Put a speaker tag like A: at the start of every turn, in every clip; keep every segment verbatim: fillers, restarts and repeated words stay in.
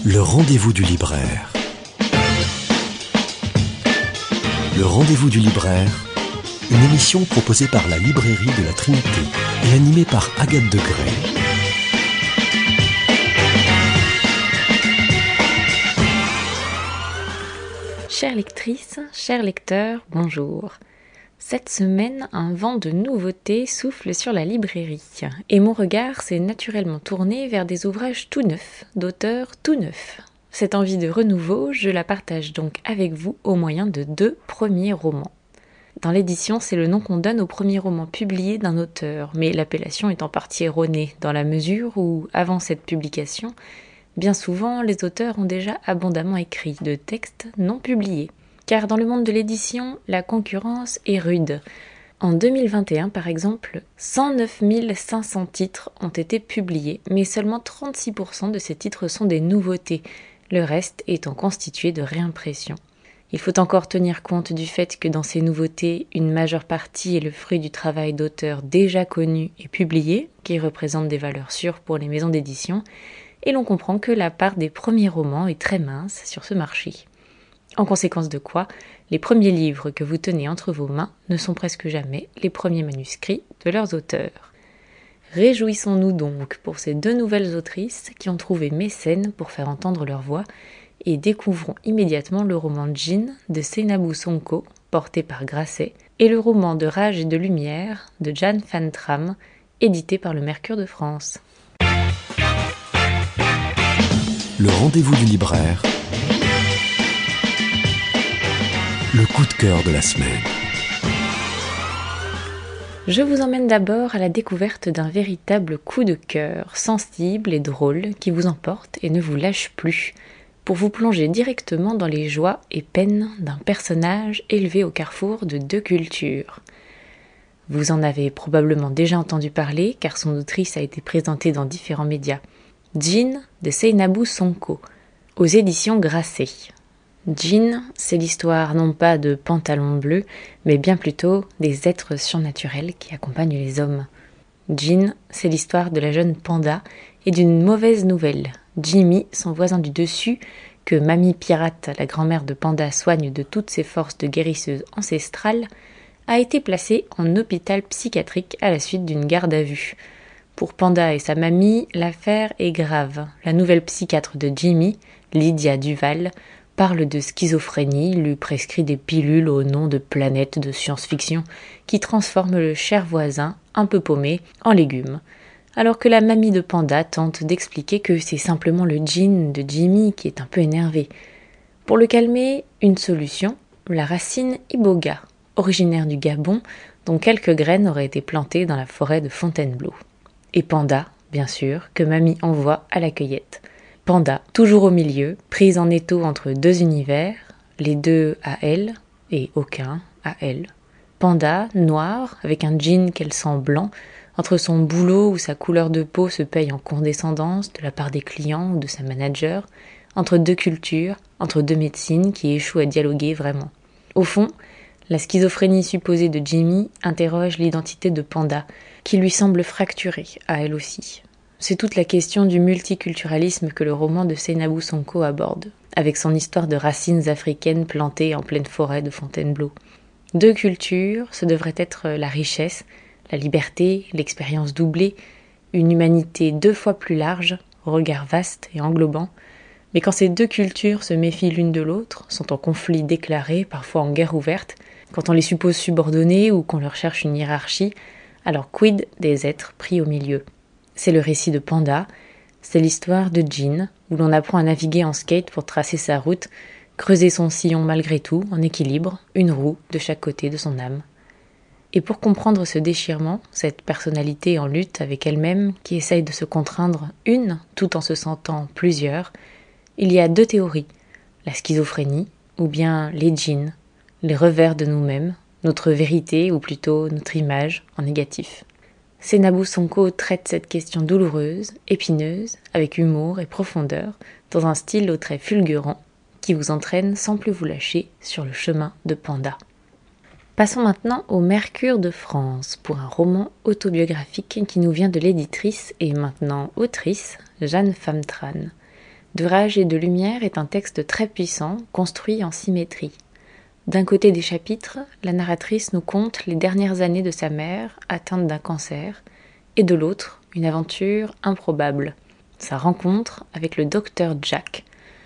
A: Le rendez-vous du libraire. Le rendez-vous du libraire, une émission proposée par la librairie de la Trinité et animée par Agathe Degré.
B: Chères lectrices, chers lecteurs, bonjour. Cette semaine, un vent de nouveautés souffle sur la librairie et mon regard s'est naturellement tourné vers des ouvrages tout neufs, d'auteurs tout neufs. Cette envie de renouveau, je la partage donc avec vous au moyen de deux premiers romans. Dans l'édition, c'est le nom qu'on donne au premier roman publié d'un auteur, mais l'appellation est en partie erronée dans la mesure où, avant cette publication, bien souvent, les auteurs ont déjà abondamment écrit de textes non publiés. Car dans le monde de l'édition, la concurrence est rude. En deux mille vingt et un, par exemple, cent neuf mille cinq cents titres ont été publiés, mais seulement trente-six pour cent de ces titres sont des nouveautés, le reste étant constitué de réimpressions. Il faut encore tenir compte du fait que dans ces nouveautés, une majeure partie est le fruit du travail d'auteurs déjà connus et publiés, qui représentent des valeurs sûres pour les maisons d'édition, et l'on comprend que la part des premiers romans est très mince sur ce marché. En conséquence de quoi, les premiers livres que vous tenez entre vos mains ne sont presque jamais les premiers manuscrits de leurs auteurs. Réjouissons-nous donc pour ces deux nouvelles autrices qui ont trouvé mécène pour faire entendre leur voix et découvrons immédiatement le roman Djinn de Seynabou Sonko, porté par Grasset, et le roman de Rage et de Lumière de Jan van Tram, édité par le Mercure de France.
A: Le rendez-vous du libraire. Le coup de cœur de la semaine.
B: Je vous emmène d'abord à la découverte d'un véritable coup de cœur, sensible et drôle, qui vous emporte et ne vous lâche plus, pour vous plonger directement dans les joies et peines d'un personnage élevé au carrefour de deux cultures. Vous en avez probablement déjà entendu parler, car son autrice a été présentée dans différents médias. Djinn de Seynabou Sonko, aux éditions Grasset. Djinn, c'est l'histoire non pas de pantalons bleus, mais bien plutôt des êtres surnaturels qui accompagnent les hommes. Djinn, c'est l'histoire de la jeune Panda et d'une mauvaise nouvelle. Jimmy, son voisin du dessus, que Mamie Pirate, la grand-mère de Panda, soigne de toutes ses forces de guérisseuse ancestrale, a été placé en hôpital psychiatrique à la suite d'une garde à vue. Pour Panda et sa mamie, l'affaire est grave. La nouvelle psychiatre de Jimmy, Lydia Duval, parle de schizophrénie, lui prescrit des pilules au nom de planètes de science-fiction qui transforment le cher voisin, un peu paumé, en légumes. Alors que la mamie de Panda tente d'expliquer que c'est simplement le djinn de Jimmy qui est un peu énervé. Pour le calmer, une solution, la racine iboga, originaire du Gabon, dont quelques graines auraient été plantées dans la forêt de Fontainebleau. Et Panda, bien sûr, que mamie envoie à la cueillette. Panda, toujours au milieu, prise en étau entre deux univers, les deux à elle et aucun à elle. Panda, noire, avec un jean qu'elle sent blanc, entre son boulot où sa couleur de peau se paye en condescendance de la part des clients ou de sa manager, entre deux cultures, entre deux médecines qui échouent à dialoguer vraiment. Au fond, la schizophrénie supposée de Jimmy interroge l'identité de Panda, qui lui semble fracturée à elle aussi. C'est toute la question du multiculturalisme que le roman de Seynabou Sonko aborde, avec son histoire de racines africaines plantées en pleine forêt de Fontainebleau. Deux cultures, ce devrait être la richesse, la liberté, l'expérience doublée, une humanité deux fois plus large, regard vaste et englobant. Mais quand ces deux cultures se méfient l'une de l'autre, sont en conflit déclaré, parfois en guerre ouverte, quand on les suppose subordonnées ou qu'on leur cherche une hiérarchie, alors quid des êtres pris au milieu ? C'est le récit de Panda, c'est l'histoire de Djinn, où l'on apprend à naviguer en skate pour tracer sa route, creuser son sillon malgré tout, en équilibre, une roue de chaque côté de son âme. Et pour comprendre ce déchirement, cette personnalité en lutte avec elle-même qui essaye de se contraindre une tout en se sentant plusieurs, il y a deux théories, la schizophrénie ou bien les djinns, les revers de nous-mêmes, notre vérité ou plutôt notre image en négatif. Seynabou Sonko traite cette question douloureuse, épineuse, avec humour et profondeur, dans un style aux traits fulgurants, qui vous entraîne sans plus vous lâcher sur le chemin de Panda. Passons maintenant au Mercure de France, pour un roman autobiographique qui nous vient de l'éditrice et maintenant autrice, Jan van Tram. De rage et de lumière est un texte très puissant, construit en symétrie. D'un côté des chapitres, la narratrice nous conte les dernières années de sa mère, atteinte d'un cancer, et de l'autre, une aventure improbable, sa rencontre avec le docteur Jack,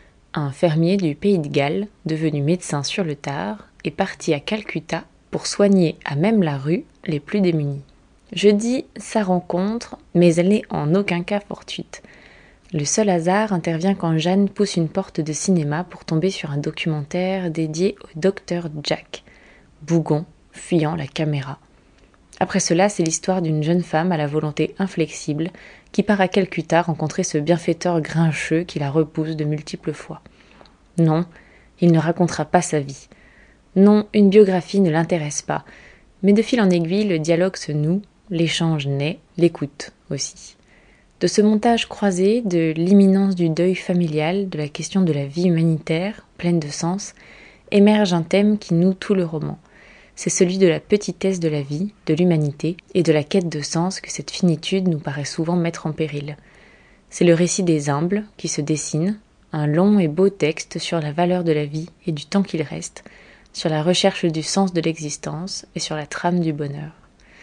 B: un fermier du pays de Galles, devenu médecin sur le tard, et parti à Calcutta pour soigner à même la rue les plus démunis. Je dis sa rencontre, mais elle n'est en aucun cas fortuite. Le seul hasard intervient quand Jeanne pousse une porte de cinéma pour tomber sur un documentaire dédié au docteur Jack, bougon, fuyant la caméra. Après cela, c'est l'histoire d'une jeune femme à la volonté inflexible qui part à Calcutta rencontrer ce bienfaiteur grincheux qui la repousse de multiples fois. Non, il ne racontera pas sa vie. Non, une biographie ne l'intéresse pas. Mais de fil en aiguille, le dialogue se noue, l'échange naît, l'écoute aussi. De ce montage croisé, de l'imminence du deuil familial, de la question de la vie humanitaire, pleine de sens, émerge un thème qui noue tout le roman. C'est celui de la petitesse de la vie, de l'humanité, et de la quête de sens que cette finitude nous paraît souvent mettre en péril. C'est le récit des humbles qui se dessine, un long et beau texte sur la valeur de la vie et du temps qu'il reste, sur la recherche du sens de l'existence et sur la trame du bonheur.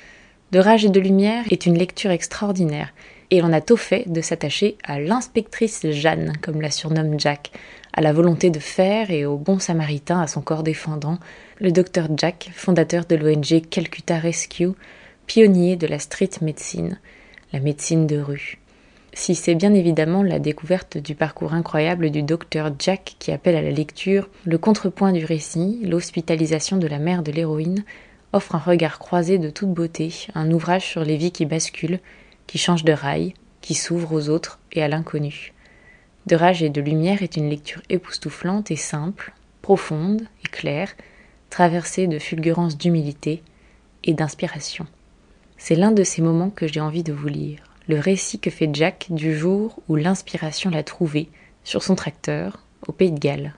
B: De rage et de lumière est une lecture extraordinaire, et l'on a tôt fait de s'attacher à l'inspectrice Jeanne, comme la surnomme Jack, à la volonté de faire et au bon samaritain à son corps défendant, le docteur Jack, fondateur de l'O N G Calcutta Rescue, pionnier de la street médecine, la médecine de rue. Si c'est bien évidemment la découverte du parcours incroyable du docteur Jack qui appelle à la lecture, le contrepoint du récit, l'hospitalisation de la mère de l'héroïne, offre un regard croisé de toute beauté, un ouvrage sur les vies qui basculent, qui changent de rail, qui s'ouvrent aux autres et à l'inconnu. De rage et de lumière est une lecture époustouflante et simple, profonde et claire, traversée de fulgurances d'humilité et d'inspiration. C'est l'un de ces moments que j'ai envie de vous lire, le récit que fait Jack du jour où l'inspiration l'a trouvé, sur son tracteur, au Pays de Galles.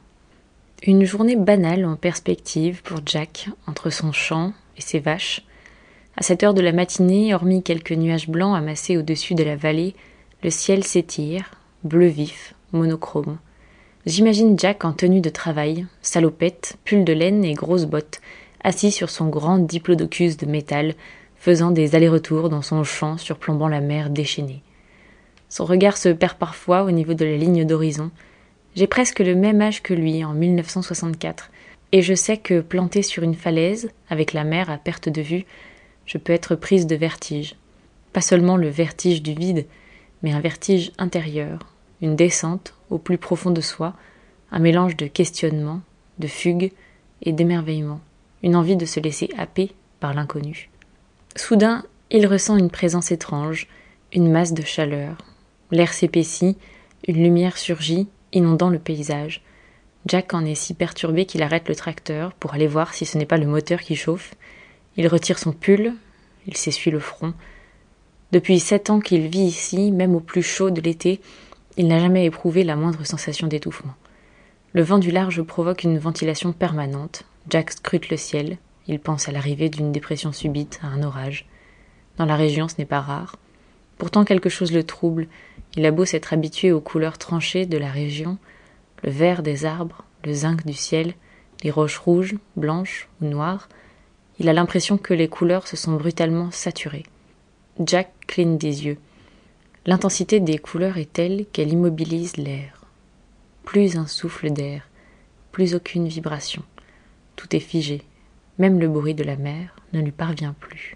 B: Une journée banale en perspective pour Jack, entre son champ et ses vaches. À cette heure de la matinée, hormis quelques nuages blancs amassés au-dessus de la vallée, le ciel s'étire, bleu vif, monochrome. J'imagine Jack en tenue de travail, salopette, pull de laine et grosses bottes, assis sur son grand diplodocus de métal, faisant des allers-retours dans son champ surplombant la mer déchaînée. Son regard se perd parfois au niveau de la ligne d'horizon. J'ai presque le même âge que lui, en mille neuf cent soixante-quatre, et je sais que, planté sur une falaise, avec la mer à perte de vue, je peux être prise de vertige. Pas seulement le vertige du vide, mais un vertige intérieur, une descente au plus profond de soi, un mélange de questionnement, de fugue et d'émerveillement, une envie de se laisser happer par l'inconnu. Soudain, il ressent une présence étrange, une masse de chaleur. L'air s'épaissit, une lumière surgit, inondant le paysage. Jack en est si perturbé qu'il arrête le tracteur pour aller voir si ce n'est pas le moteur qui chauffe. Il retire son pull, il s'essuie le front. Depuis sept ans qu'il vit ici, même au plus chaud de l'été, il n'a jamais éprouvé la moindre sensation d'étouffement. Le vent du large provoque une ventilation permanente. Jack scrute le ciel. Il pense à l'arrivée d'une dépression subite, à un orage. Dans la région, ce n'est pas rare. Pourtant, quelque chose le trouble. Il a beau s'être habitué aux couleurs tranchées de la région, le vert des arbres, le zinc du ciel, les roches rouges, blanches ou noires, il a l'impression que les couleurs se sont brutalement saturées. Jack cligne des yeux. L'intensité des couleurs est telle qu'elle immobilise l'air. Plus un souffle d'air, plus aucune vibration. Tout est figé. Même le bruit de la mer ne lui parvient plus.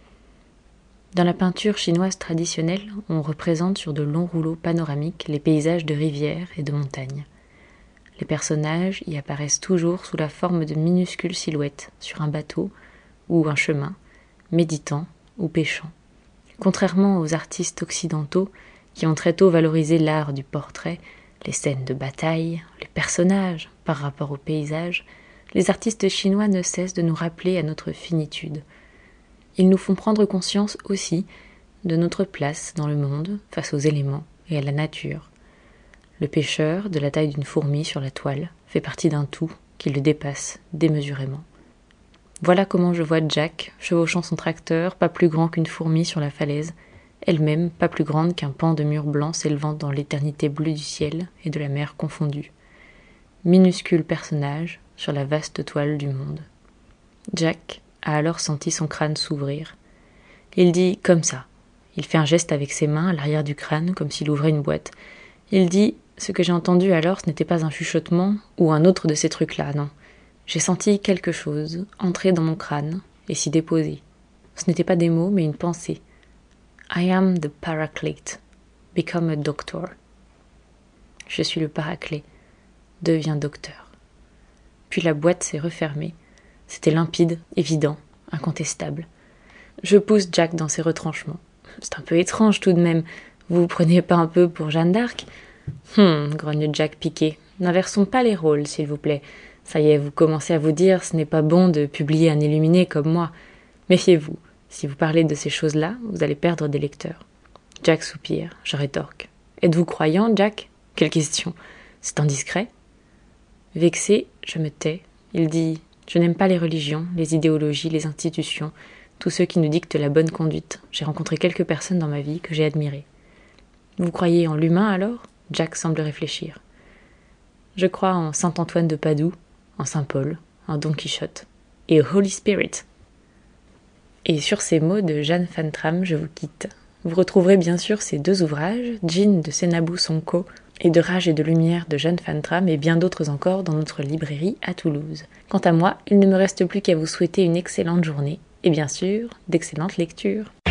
B: Dans la peinture chinoise traditionnelle, on représente sur de longs rouleaux panoramiques les paysages de rivières et de montagnes. Les personnages y apparaissent toujours sous la forme de minuscules silhouettes sur un bateau ou un chemin, méditant ou pêchant. Contrairement aux artistes occidentaux qui ont très tôt valorisé l'art du portrait, les scènes de bataille, les personnages par rapport au paysage, les artistes chinois ne cessent de nous rappeler à notre finitude. Ils nous font prendre conscience aussi de notre place dans le monde face aux éléments et à la nature. Le pêcheur, de la taille d'une fourmi sur la toile, fait partie d'un tout qui le dépasse démesurément. Voilà comment je vois Jack chevauchant son tracteur, pas plus grand qu'une fourmi sur la falaise, elle-même pas plus grande qu'un pan de mur blanc s'élevant dans l'éternité bleue du ciel et de la mer confondue. Minuscule personnage sur la vaste toile du monde. Jack a alors senti son crâne s'ouvrir. Il dit « comme ça ». Il fait un geste avec ses mains à l'arrière du crâne comme s'il ouvrait une boîte. Il dit « ce que j'ai entendu alors, ce n'était pas un chuchotement ou un autre de ces trucs-là, non. J'ai senti quelque chose entrer dans mon crâne et s'y déposer. Ce n'était pas des mots, mais une pensée. I am the paraclete. Become a doctor. Je suis le paraclet. Deviens docteur. » Puis la boîte s'est refermée. C'était limpide, évident, incontestable. Je pousse Jack dans ses retranchements. C'est un peu étrange tout de même. Vous vous prenez pas un peu pour Jeanne d'Arc ? Hum, grogne Jack piqué. N'inversons pas les rôles, s'il vous plaît. Ça y est, vous commencez à vous dire, ce n'est pas bon de publier un illuminé comme moi. Méfiez-vous. Si vous parlez de ces choses-là, vous allez perdre des lecteurs. Jack soupire. Je rétorque. Êtes-vous croyant, Jack ? Quelle question. C'est indiscret ? Vexé, je me tais. Il dit « Je n'aime pas les religions, les idéologies, les institutions, tous ceux qui nous dictent la bonne conduite. J'ai rencontré quelques personnes dans ma vie que j'ai admirées. » Vous croyez en l'humain alors ? Jack semble réfléchir. Je crois en saint Antoine de Padoue, en saint Paul, en Don Quichotte et au Holy Spirit. Et sur ces mots de Jeanne Van Tram, je vous quitte. Vous retrouverez bien sûr ces deux ouvrages, Djinn de Seynabou Sonko et de Rage et de lumière de Jeanne Van Tram et bien d'autres encore dans notre librairie à Toulouse. Quant à moi, il ne me reste plus qu'à vous souhaiter une excellente journée et bien sûr, d'excellentes lectures.